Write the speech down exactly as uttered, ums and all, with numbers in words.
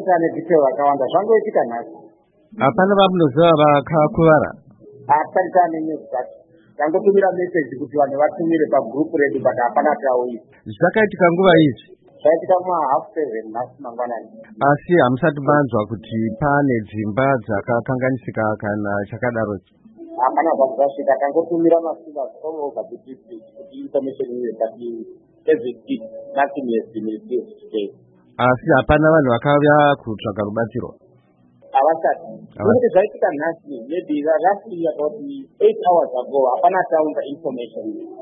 apana detail akawanda zvangoitika nhasi. Hapana vamunoziva vakakuvara? Hapana news dzacho. Tangotumira message kuti vanhu vatumire pagroup redu but hapana tauya. Zvakaitika nguva izi? Zvaitika ma half seven nhasi mangwanani. Asi hamusati manzwa kuti pane dzimba dzakakanganisika kana chakadaro? Hapana zvasvika, tangotumira masiva all over the district kuti information iwe but as it is nothing has been revealed today. Asi hapana vanhu vakauya kutsvaga rubatsiro? Havasati. Kuti zvaitika nhasi maybe roughly about eight hours ago hapana taunda information.